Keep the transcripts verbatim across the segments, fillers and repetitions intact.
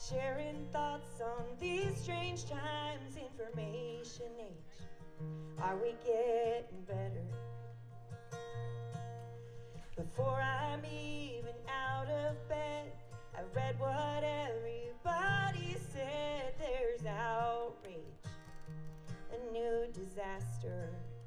sharing thoughts on these strange times, information age. Are we getting better? Before I'm even out of bed, I read what everybody said. There's outrage, a new disaster.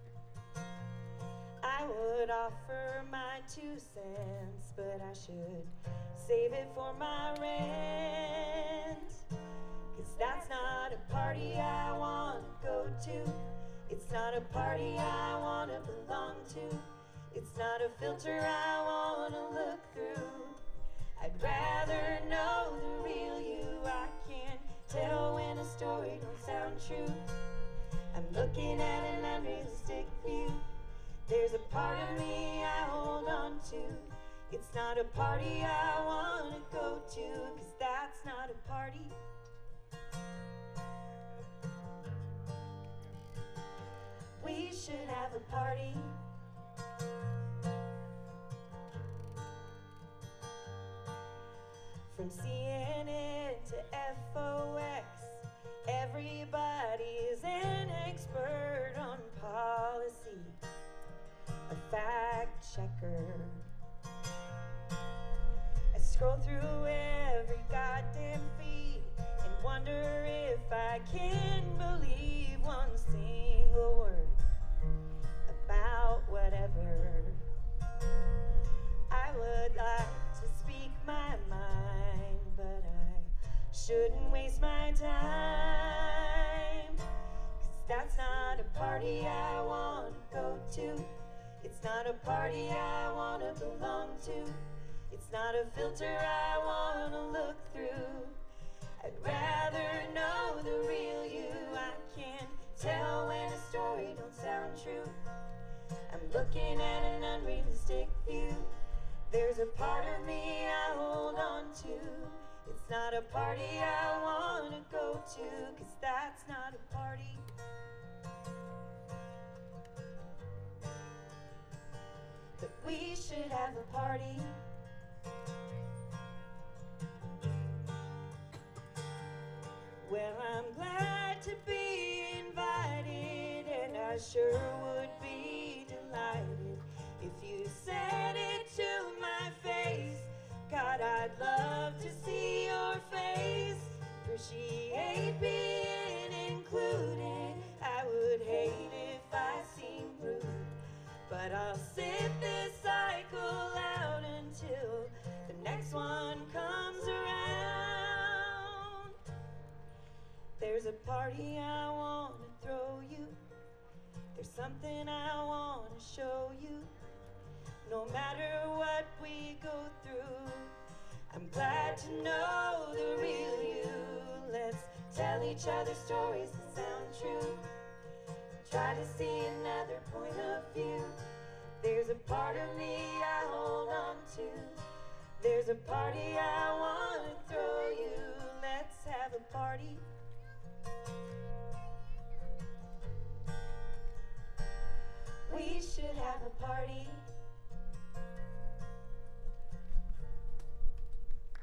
I would offer my two cents, but I should save it for my rent. Cause that's not a party I wanna go to. It's not a party I wanna belong to. It's not a filter I wanna look through. I'd rather know the real you. I can't tell when a story don't sound true. I'm looking at an unrealistic view. There's a part of me I hold on to. It's not a party I wanna go to, cause that's not a party. We should have a party. From C N N to F O X, everybody is an expert on policy, a fact checker. I scroll through every goddamn feed and wonder if I can believe one single word about whatever. I would like to speak my mind, but I shouldn't waste my time. Cause that's not a party I wanna go to. It's not a party I wanna belong to. It's not a filter I wanna look through. I'd rather know the real you. I can't tell when a story don't sound true. I'm looking at an unrealistic view. There's a part of me I hold on to. It's not a party I wanna go to, cause that's not a party. But we should have a party. Well, I'm glad to be invited, and I sure would be delighted if you said it to my face. God, I'd love to see your face. Appreciate being included. I would hate if I seemed rude, but I'll sit this cycle out until the next one comes around. There's a party I wanna throw you. There's something I wanna show you. No matter what we go through, I'm glad to know the real you. Let's tell each other stories that sound true. Try to see another point of view. There's a part of me I hold on to. There's a party I wanna throw you. Let's have a party. We should have a party.